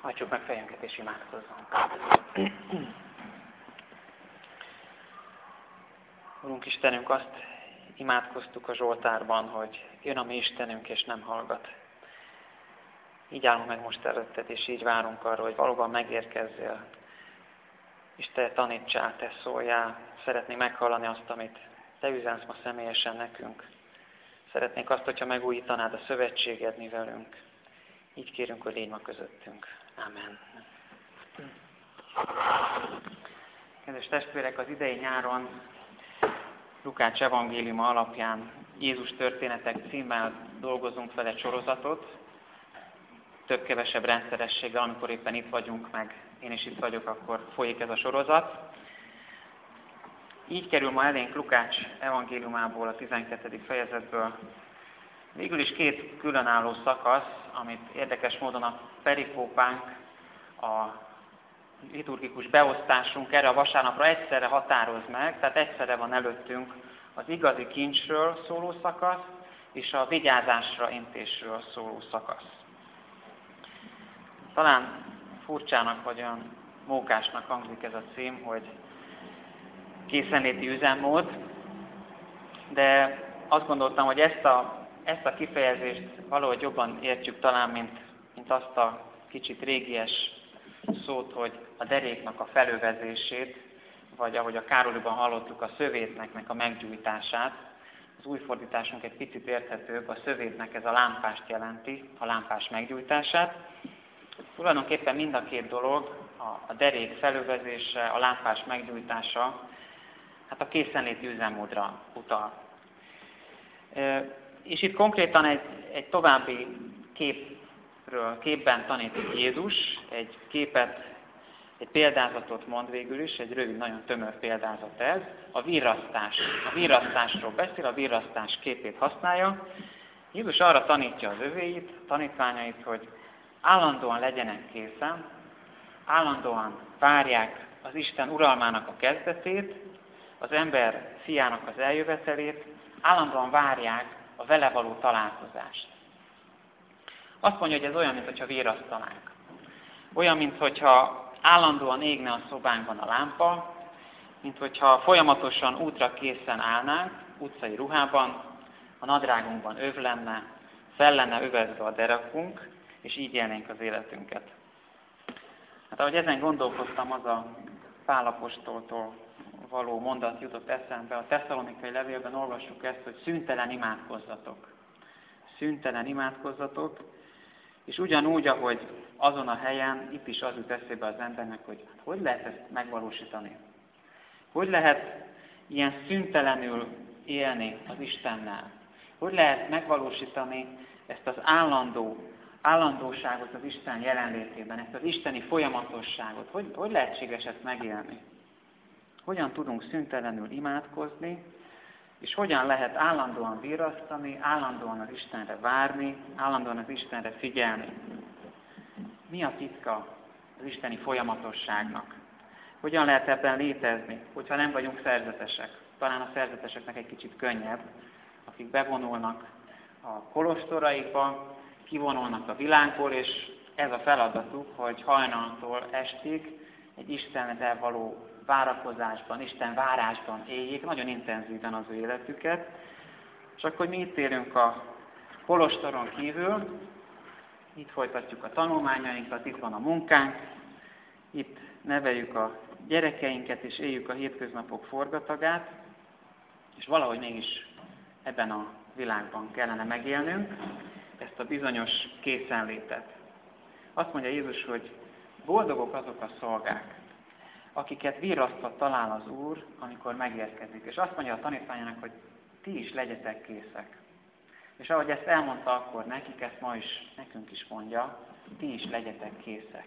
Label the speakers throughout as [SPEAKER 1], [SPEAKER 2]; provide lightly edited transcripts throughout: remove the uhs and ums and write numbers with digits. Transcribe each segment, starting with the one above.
[SPEAKER 1] Hajtsuk meg fejünket és imádkozzunk. Urunk Istenünk, azt imádkoztuk a Zsoltárban, hogy jön a mi Istenünk és nem hallgat. Így állunk meg most előtted, és így várunk arra, hogy valóban megérkezzél, és te tanítsál, te szóljál. Szeretnénk meghallani azt, amit te üzensz ma személyesen nekünk. Szeretnénk azt, hogyha megújítanád a szövetséged mi velünk. Így kérünk, hogy légy ma közöttünk. Amen. Kedves testvérek, az idei nyáron Lukács evangéliuma alapján Jézus történetek címmel dolgozunk fel egy sorozatot. Több-kevesebb rendszerességgel, amikor éppen itt vagyunk, meg én is itt vagyok, akkor folyik ez a sorozat. Így kerül ma elénk Lukács evangéliumából, a 12. fejezetből végül is két különálló szakasz, amit érdekes módon a perikópánk, a liturgikus beosztásunk erre a vasárnapra egyszerre határoz meg, tehát egyszerre van előttünk az igazi kincsről szóló szakasz, és a vigyázásra intésről szóló szakasz. Talán furcsának vagy olyan mókásnak hangzik ez a cím, hogy készenléti üzemmód, de azt gondoltam, hogy ezt a kifejezést valahogy jobban értjük talán, mint azt a kicsit régies szót, hogy a deréknak a felövezését, vagy ahogy a Károlyban hallottuk, a szövétnek a meggyújtását. Az új fordításunk egy picit érthetőbb, a szövétnek ez a lámpást jelenti, a lámpás meggyújtását. Tulajdonképpen mind a két dolog, a derék felövezése, a lámpás meggyújtása, hát a készenléti üzemmódra utal. És itt konkrétan egy további képben tanít Jézus, egy példázatot mond végül is, egy rövid, nagyon tömör példázat ez, a virrasztás. A virrasztásról beszél, a virrasztás képét használja. Jézus arra tanítja az övéit, tanítványait, hogy állandóan legyenek készen, állandóan várják az Isten uralmának a kezdetét, az ember fiának az eljövetelét, állandóan várják a vele való találkozást. Azt mondja, hogy ez olyan, mintha virrasztanánk. Olyan, mintha állandóan égne a szobánkban a lámpa, mintha folyamatosan útra készen állnánk, utcai ruhában, a nadrágunkban öv lenne, fel lenne övezve a derekunk, és így élnénk az életünket. Hát ahogy ezen gondolkoztam, az a Pál apostoltól való mondat jutott eszembe. A Tesszalonikai levélben olvassuk ezt, hogy szüntelen imádkozzatok. Szüntelen imádkozzatok, és ugyanúgy, ahogy azon a helyen, itt is az jut eszébe az embernek, hogy lehet ezt megvalósítani. Hogy lehet ilyen szüntelenül élni az Istennel? Hogy lehet megvalósítani ezt az állandóságot az Isten jelenlétében, ezt az isteni folyamatosságot? Hogy lehetséges ezt megélni? Hogyan tudunk szüntelenül imádkozni, és hogyan lehet állandóan virrasztani, állandóan az Istenre várni, állandóan az Istenre figyelni? Mi a titka az isteni folyamatosságnak? Hogyan lehet ebben létezni, hogyha nem vagyunk szerzetesek? Talán a szerzeteseknek egy kicsit könnyebb, akik bevonulnak a kolostoraikba, kivonulnak a világból, és ez a feladatuk, hogy hajnaltól estig egy Istenre való várakozásban, Isten várásban éljék, nagyon intenzíven az ő életüket. Csak hogy mi itt élünk a kolostoron kívül, itt folytatjuk a tanulmányainkat, itt van a munkánk, itt neveljük a gyerekeinket, és éljük a hétköznapok forgatagát, és valahogy mégis ebben a világban kellene megélnünk ezt a bizonyos készenlétet. Azt mondja Jézus, hogy boldogok azok a szolgák, akiket virrasztva talál az Úr, amikor megérkezik. És azt mondja a tanítványának, hogy ti is legyetek készek. És ahogy ezt elmondta akkor nekik, ezt ma is nekünk is mondja, ti is legyetek készek.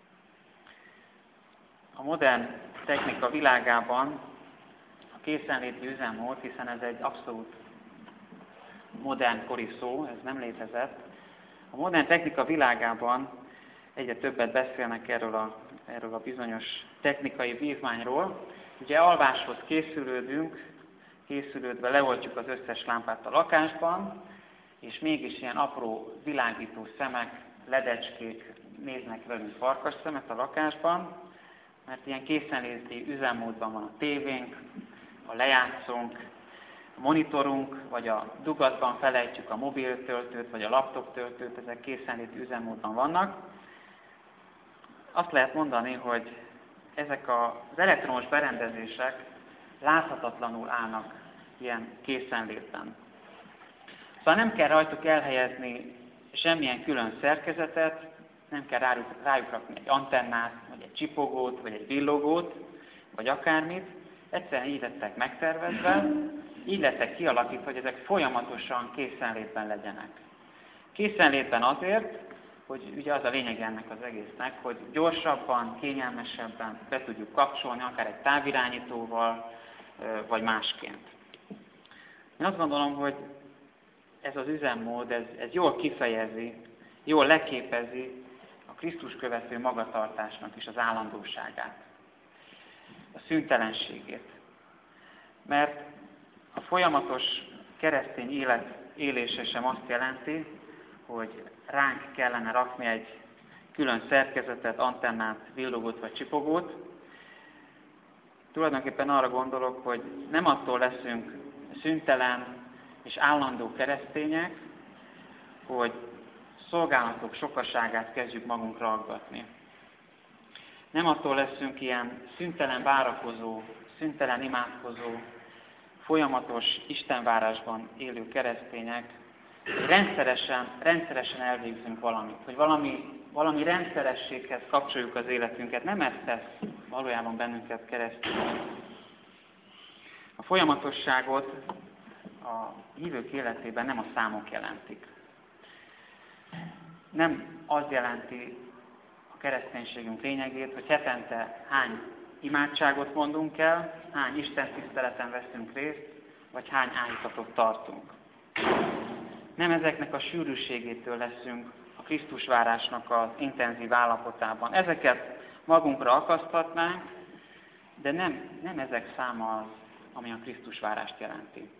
[SPEAKER 1] A modern technika világában a készenléti üzemmód, hiszen ez egy abszolút modern kori szó, ez nem létezett. A modern technika világában egyre többet beszélnek erről a bizonyos technikai vívmányról. Ugye alváshoz készülődve leoltjuk az összes lámpát a lakásban, és mégis ilyen apró világító szemek, ledecskék néznek velünk farkasszemet a lakásban, mert ilyen készenléti üzemmódban van a tévénk, a lejátszónk, a monitorunk, vagy a dugatban felejtjük a mobiltöltőt, vagy a laptop töltőt, ezek készenléti üzemmódban vannak. Azt lehet mondani, hogy ezek az elektromos berendezések láthatatlanul állnak ilyen készenlétben. Szóval nem kell rajtuk elhelyezni semmilyen külön szerkezetet, nem kell rájuk rakni egy antennát, vagy egy csipogót, vagy egy villogót, vagy akármit. Egyszerűen így lettek megtervezve, így lettek kialakítva, hogy ezek folyamatosan készenlétben legyenek. Készenlétben azért, hogy ugye az a lényeg ennek az egésznek, hogy gyorsabban, kényelmesebben be tudjuk kapcsolni, akár egy távirányítóval, vagy másként. Én azt gondolom, hogy ez az üzemmód, ez jól kifejezi, jól leképezi a Krisztus követő magatartásnak is az állandóságát, a szüntelenségét. Mert a folyamatos keresztény élet élése sem azt jelenti, hogy ránk kellene rakni egy külön szerkezetet, antennát, villogót vagy csipogót. Tulajdonképpen arra gondolok, hogy nem attól leszünk szüntelen és állandó keresztények, hogy szolgálatok sokaságát kezdjük magunkra aggatni. Nem attól leszünk ilyen szüntelen várakozó, szüntelen imádkozó, folyamatos istenvárásban élő keresztények, hogy rendszeresen elvégzünk valamit, hogy valami rendszerességhez kapcsoljuk az életünket. Nem ez tesz valójában bennünket keresztények. A folyamatosságot a hívők életében nem a számok jelentik. Nem az jelenti a kereszténységünk lényegét, hogy hetente hány imádságot mondunk el, hány istentiszteleten veszünk részt, vagy hány áhítatot tartunk. Nem ezeknek a sűrűségétől leszünk a Krisztusvárásnak az intenzív állapotában. Ezeket magunkra akaszthatnánk, de nem ezek száma az, ami a Krisztusvárást jelenti.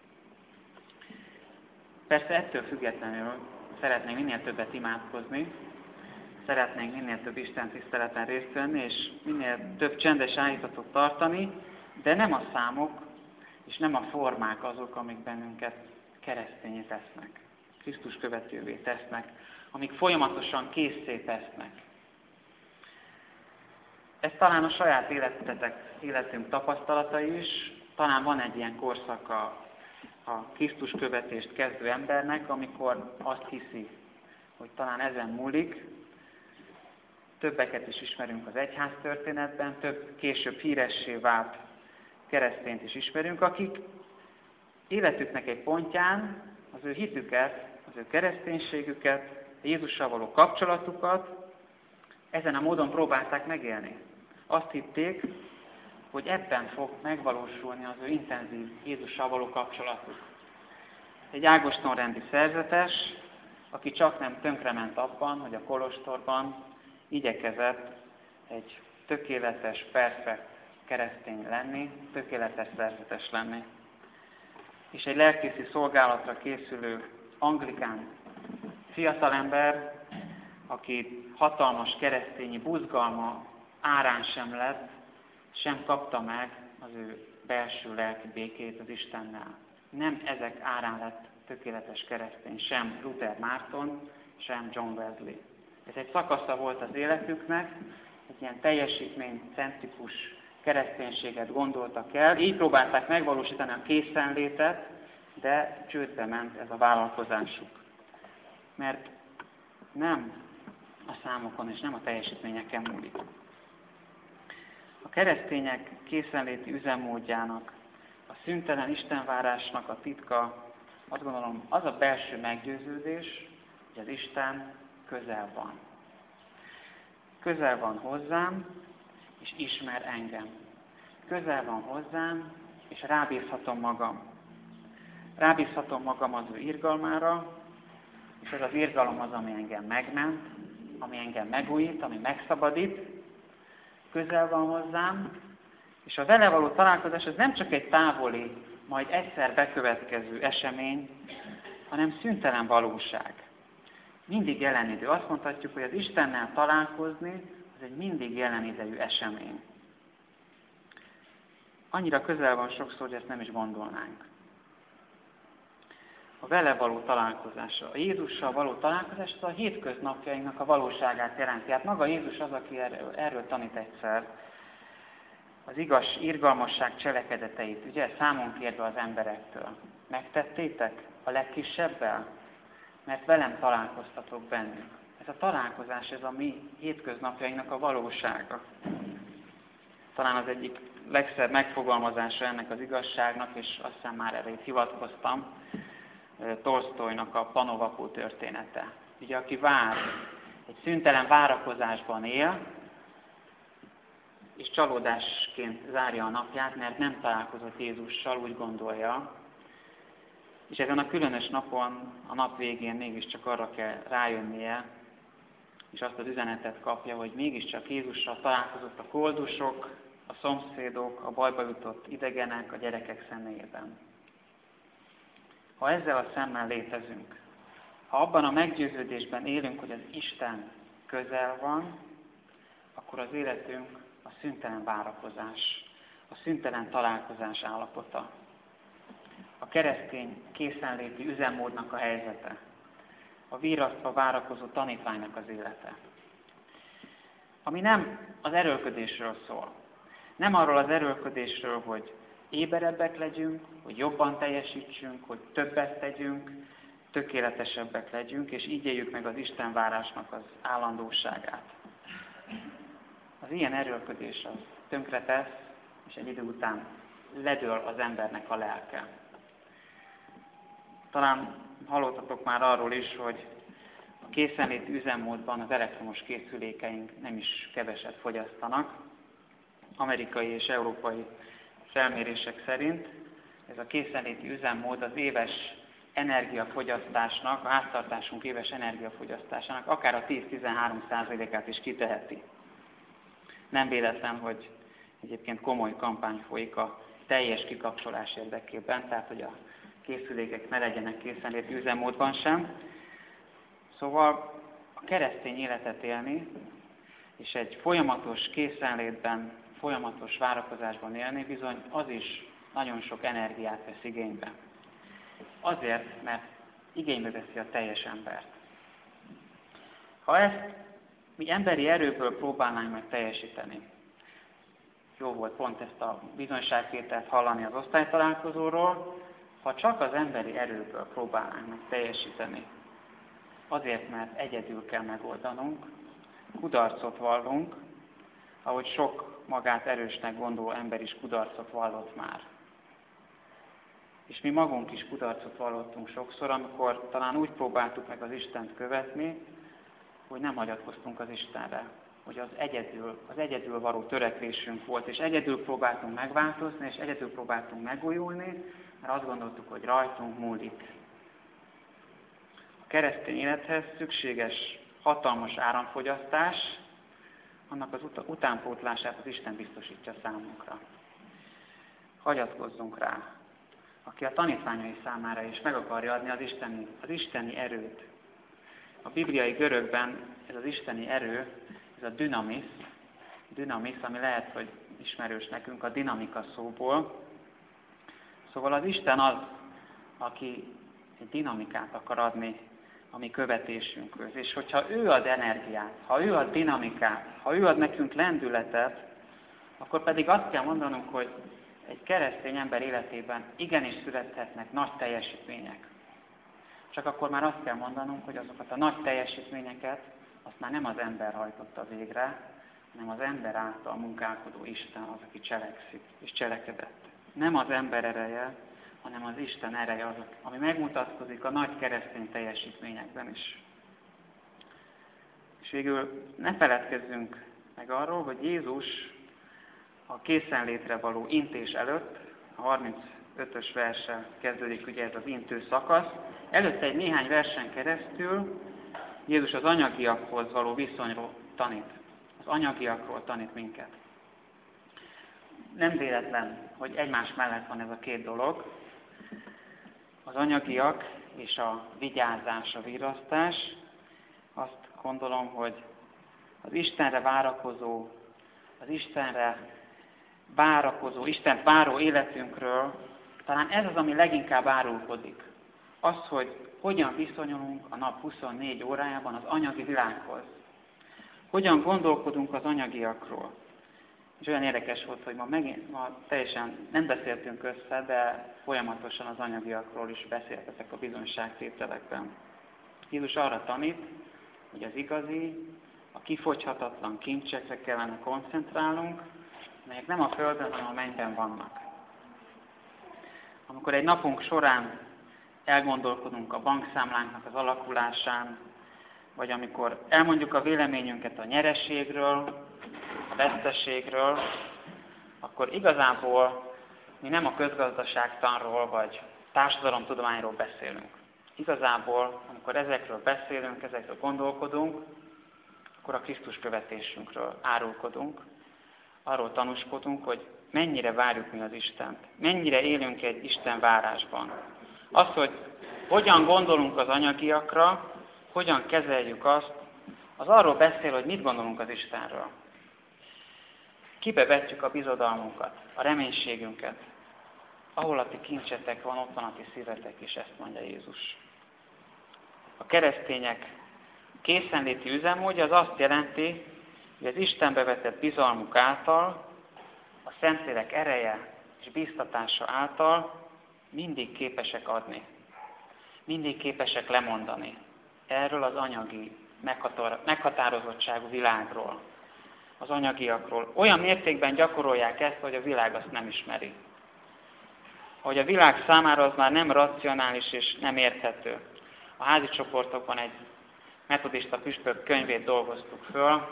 [SPEAKER 1] Persze ettől függetlenül szeretnénk minél többet imádkozni, szeretnénk minél több istentiszteleten részt venni, és minél több csendes áhítatot tartani, de nem a számok és nem a formák azok, amik bennünket keresztényé tesznek, Krisztus követővé tesznek, amik folyamatosan készé tesznek. Ez talán a saját életünk tapasztalata is, talán van egy ilyen korszak a Krisztus követést kezdő embernek, amikor azt hiszi, hogy talán ezen múlik. Többeket is ismerünk az egyház történetben, több később híressé vált keresztényt is ismerünk, akik életüknek egy pontján az ő hitüket, az ő kereszténységüket, Jézussal való kapcsolatukat ezen a módon próbálták megélni. Azt hitték, hogy ebben fog megvalósulni az ő intenzív Jézussal való kapcsolatuk. Egy Ágoston-rendi szerzetes, aki csak nem tönkrement abban, hogy a kolostorban igyekezett egy tökéletes, perfekt keresztény lenni, tökéletes szerzetes lenni. És egy lelkészi szolgálatra készülő anglikán fiatalember, aki hatalmas keresztényi buzgalma árán sem lett, sem kapta meg az ő belső lelki békét az Istennel. Nem ezek árán lett tökéletes keresztény, sem Luther Márton, sem John Wesley. Ez egy szakasza volt az életüknek, egy ilyen teljesítménycentrikus kereszténységet gondoltak el, így próbálták megvalósítani a készenlétet, de csődbe ment ez a vállalkozásuk. Mert nem a számokon és nem a teljesítményeken múlik. A keresztények készenléti üzemmódjának, a szüntelen istenvárásnak a titka, azt gondolom, az a belső meggyőződés, hogy az Isten közel van. Közel van hozzám, és ismer engem. Közel van hozzám, és rábízhatom magam. Rábízhatom magam az ő irgalmára, és ez az irgalom az, ami engem megment, ami engem megújít, ami megszabadít. Közel van hozzám, és a vele való találkozás ez nem csak egy távoli, majd egyszer bekövetkező esemény, hanem szüntelen valóság. Mindig jelen idő. Azt mondhatjuk, hogy az Istennel találkozni, az egy mindig jelen idejű esemény. Annyira közel van sokszor, hogy ezt nem is gondolnánk. A vele való találkozása, a Jézussal való találkozás, az a hétköznapjainknak a valóságát jelenti. Hát maga Jézus az, aki erről tanít egyszer. Az irgalmasság cselekedeteit, ugye, számon kérve az emberektől. Megtettétek a legkisebbel? Mert velem találkoztatok bennük. Ez a találkozás, ez a mi hétköznapjainknak a valósága. Talán az egyik legszebb megfogalmazása ennek az igazságnak, és azt hiszem már erre itt hivatkoztam, Tolsztojnak a Panovapó története. Ugye, aki vár, egy szüntelen várakozásban él, és csalódásként zárja a napját, mert nem találkozott Jézussal, úgy gondolja. És ezen a különös napon, a nap végén mégiscsak arra kell rájönnie, és azt az üzenetet kapja, hogy mégiscsak Jézussal találkozott a koldusok, a szomszédok, a bajba jutott idegenek, a gyerekek személyében. Ha ezzel a szemmel létezünk, ha abban a meggyőződésben élünk, hogy az Isten közel van, akkor az életünk a szüntelen várakozás, a szüntelen találkozás állapota. A keresztény készenléti üzemmódnak a helyzete, a virrasztva várakozó tanítványnak az élete. Ami nem az erőlködésről szól. Nem arról az erőlködésről, hogy éberebbek legyünk, hogy jobban teljesítsünk, hogy többet tegyünk, tökéletesebbek legyünk, és így éljük meg az Istenvárásnak az állandóságát. Az ilyen erőlködés az tönkretesz, és egy idő után ledől az embernek a lelke. Talán hallottatok már arról is, hogy a készenléti üzemmódban az elektromos készülékeink nem is keveset fogyasztanak. Amerikai és európai felmérések szerint ez a készenléti üzemmód az éves energiafogyasztásnak, a háztartásunk éves energiafogyasztásának akár a 10-13%-át is kiteheti. Nem véletlen, hogy egyébként komoly kampány folyik a teljes kikapcsolás érdekében, tehát hogy a készülékek ne legyenek készenléti üzemmódban sem. Szóval a keresztény életet élni, és egy folyamatos készenlétben, folyamatos várakozásban élni, bizony az is nagyon sok energiát vesz igénybe. Azért, mert igénybe veszi a teljes embert. Ha ezt mi emberi erőből próbálnánk meg teljesíteni, jó volt pont ezt a bizonyságtételt hallani az osztálytalálkozóról, ha csak az emberi erőből próbálnánk meg teljesíteni, azért, mert egyedül kell megoldanunk, kudarcot vallunk, ahogy sok magát erősnek gondoló ember is kudarcot vallott már. És mi magunk is kudarcot vallottunk sokszor, amikor talán úgy próbáltuk meg az Istent követni, hogy nem hagyatkoztunk az Istenre, hogy az egyedül való törekvésünk volt, és egyedül próbáltunk megváltozni, és egyedül próbáltunk megújulni, mert azt gondoltuk, hogy rajtunk múlik. A keresztény élethez szükséges hatalmas áramfogyasztás, annak az utánpótlását az Isten biztosítja számunkra. Hagyatkozzunk rá, aki a tanítványai számára is meg akarja adni az isteni erőt. A bibliai görögben ez az isteni erő, ez a dynamis, ami lehet, hogy ismerős nekünk a dinamika szóból. Szóval az Isten az, aki egy dinamikát akar adni a mi követésünkhöz. És hogyha ő ad energiát, ha ő ad dinamikát, ha ő ad nekünk lendületet, akkor pedig azt kell mondanunk, hogy egy keresztény ember életében igenis születhetnek nagy teljesítmények. Csak akkor már azt kell mondanunk, hogy azokat a nagy teljesítményeket azt már nem az ember hajtotta végre, hanem az ember által munkálkodó Isten az, aki cselekszik és cselekedett. Nem az ember ereje, hanem az Isten ereje az, ami megmutatkozik a nagy keresztény teljesítményekben is. És végül ne feledkezzünk meg arról, hogy Jézus a készenlétre való intés előtt, a 35-ös verssel kezdődik ugye ez az intő szakasz, előtte egy néhány versen keresztül Jézus az anyagiakhoz való viszonyról tanít. Az anyagiakról tanít minket. Nem véletlen, hogy egymás mellett van ez a két dolog, az anyagiak és a vigyázás, a virrasztás, Azt gondolom, hogy az Istenre várakozó, az Istenre várakozó, Istent váró életünkről talán ez az, ami leginkább árulkodik. Az, hogy hogyan viszonyulunk a nap 24 órájában az anyagi világhoz. Hogyan gondolkodunk az anyagiakról. És olyan érdekes volt, hogy ma teljesen nem beszéltünk össze, de folyamatosan az anyagiakról is beszéltetek a bizonyságtételekben. Jézus arra tanít, hogy az igazi, a kifogyhatatlan kincsekre kellene koncentrálnunk, melyek nem a földön, hanem a mennyben vannak. Amikor egy napunk során elgondolkodunk a bankszámlánknak az alakulásán, vagy amikor elmondjuk a véleményünket a nyereségről, a veszteségről, akkor igazából mi nem a közgazdaságtanról vagy társadalomtudományról beszélünk. Igazából, amikor ezekről beszélünk, ezekről gondolkodunk, akkor a Krisztus követésünkről árulkodunk, arról tanúskodunk, hogy mennyire várjuk mi az Istent, mennyire élünk egy Isten várásban. Az, hogy hogyan gondolunk az anyagiakra, hogyan kezeljük azt, az arról beszél, hogy mit gondolunk az Istenről. Kibe vetjük a bizodalmunkat, a reménységünket. Ahol a ti kincsetek van, ott van a ti szívetek is, ezt mondja Jézus. A keresztények készenléti üzemmódja az azt jelenti, hogy az Istenbe vetett bizalmuk által, a Szentlélek ereje és bíztatása által mindig képesek adni. Mindig képesek lemondani erről az anyagi meghatározottságú világról, az anyagiakról. Olyan mértékben gyakorolják ezt, hogy a világ azt nem ismeri. Hogy a világ számára az már nem racionális és nem érthető. A házi csoportokban egy metodista püspök könyvét dolgoztuk föl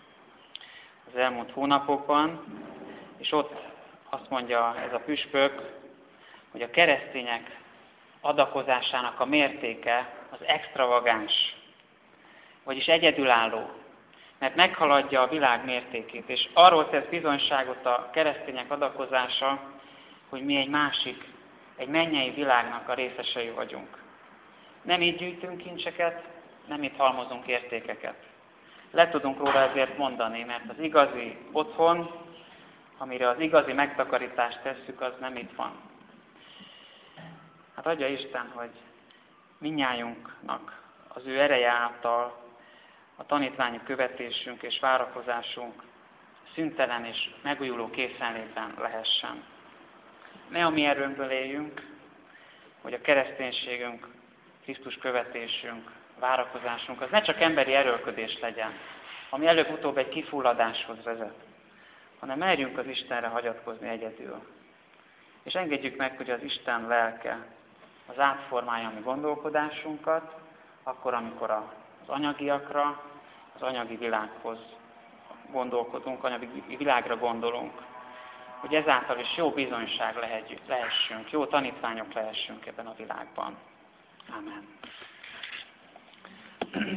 [SPEAKER 1] az elmúlt hónapokban, és ott azt mondja ez a püspök, hogy a keresztények adakozásának a mértéke az extravagáns, vagyis egyedülálló, mert meghaladja a világ mértékét, és arról tesz bizonyságot a keresztények adakozása, hogy mi egy másik, egy mennyei világnak a részesei vagyunk. Nem így gyűjtünk kincseket, nem itt halmozunk értékeket. Le tudunk róla ezért mondani, mert az igazi otthon, amire az igazi megtakarítást tesszük, az nem itt van. Hát adja Isten, hogy mindnyájunknak az ő ereje által a tanítványi követésünk és várakozásunk szüntelen és megújuló készenlétben lehessen. Ne a mi erőnkből éljünk, hogy a kereszténységünk, Krisztus követésünk, várakozásunk, az ne csak emberi erőlködés legyen, ami előbb-utóbb egy kifulladáshoz vezet, hanem merjünk az Istenre hagyatkozni egyedül. És engedjük meg, hogy az Isten lelke az átformálja a mi gondolkodásunkat, akkor, amikor az anyagiakra, az anyagi világhoz gondolkodunk, anyagi világra gondolunk, hogy ezáltal is jó bizonyság lehessünk, jó tanítványok lehessünk ebben a világban. Amen.